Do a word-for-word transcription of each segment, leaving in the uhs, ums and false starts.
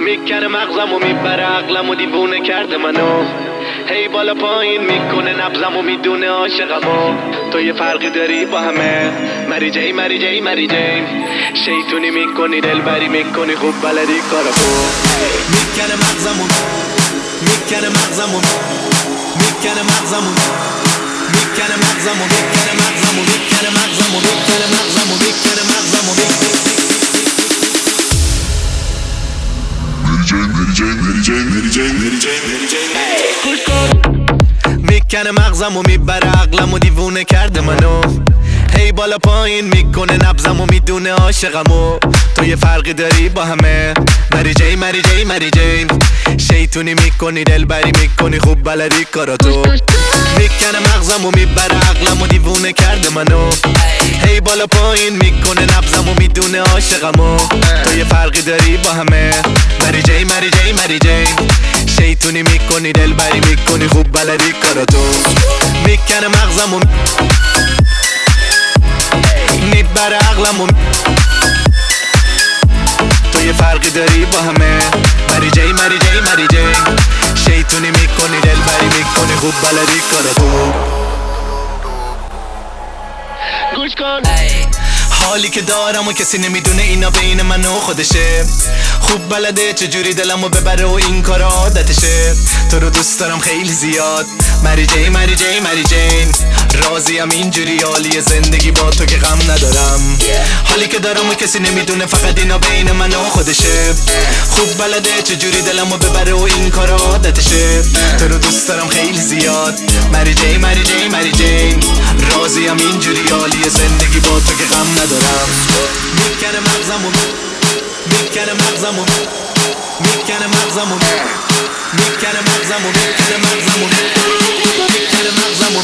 میکنه مغزم و میبره عقلم و دیوونه کرده منو، هی بالا پایین میکنه نبزم و میدونه عاشقمو. تو یه فرقی داری با همه، مری جی مری جی مری جی، شیطونی میکنی دلبری میکنی خوب بلدی کارمو. میکنه مغزم و میکنه مغزم و میکنه مغزم و میکنه مغزم و میکنه مغزم و میکنه مغزم و میکنه مغزم و میکنه مغزم و میکنه مغزم و میبره عقلم و دیوونه کرده منو، هی بالا پایین میکنه نبزم و میدونه عاشقمو. تو یه فرقی داری با همه، مری جی مری جی مری جی، شیطونی میکنی دلبری میکنی خوب بلدی کاراتو. میکنه مغزم و میبره عقلم و دیوونه کرده منو، هی بالا پایین میکنه نبزم و میدونه عاشقمو. تو یه فرقی داری با همه، مری جی مری جی مری جی، شیطونی میکنی دلبری میکنی خوب بلدی کاراتو. میکنه مغزم و میبره عقلم و تو یه فرقی داری با همه، مری جی مری جی مری جی، شیطونی میکنی دلبری میکنی خوب بلدی کاراتو. گوش کن حالی که دارم و کسی نمیدونه اینا بین من و خودشه، خوب بلده چجوری دلمو ببره و این کار عادتشه. تو رو دوست دارم خیلی زیاد، مری جی مری جی مری جین، راضیم اینجوری حالی زندگی با تو که غم ندارم. حالی که دارم و کسی نمیدونه فقط اینا بین من و خودشه، خوب بلده چجوری دلمو ببره و این کار عادتشه. تو رو دوست دارم خیلی زیاد، مری جی مری جی مری جین، راضیم اینجوری حالی زندگی با تو که غم ندارم. میکنه مغزمو میکنه مغزمو میکنه مغزمو میکنه مغزمو میکنه مغزمو میکنه مغزمو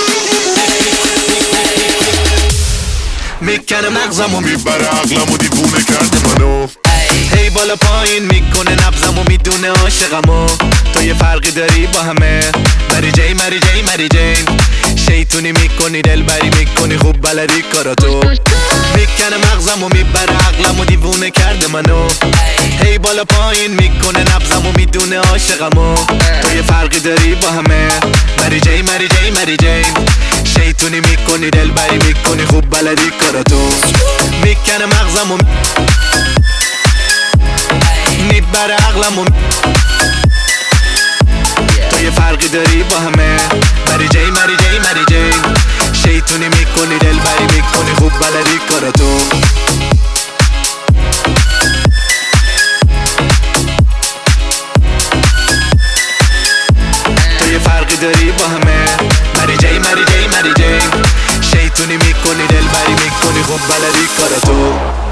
میکنه مغزمو میبره عقلمو دیوونه کرده منو، هی بالا پایین میکنه نبزم و میدونه عاشقمو. تو یه فرقی داری با همه، مری جی مری جی مری جین، شیطونی میکنی دلبری میکنی خوب بلدی کاراتو. میکنه مغزم و میبره عقلم و دیوونه کرده منو، هی بالا پایین میکنه نبزم و میدونه عاشقمو. تو یه فرقی داری با همه، مری جی مری جی مری جین، شیطونی میکنی دلبری میکنی خوب بلدی کاراتو. میکنه مغزم و میبره عقلم و تو یه فرقی داری با همه، مری جی مری جی مری جین، شیطونی میکنی دلبری میکنی خوب بلدی کاراتو. تو یه فرقی داری با همه، مری جی مری جی مری جین، شیطونی میکنی دلبری میکنی خوب بلدی کاراتو.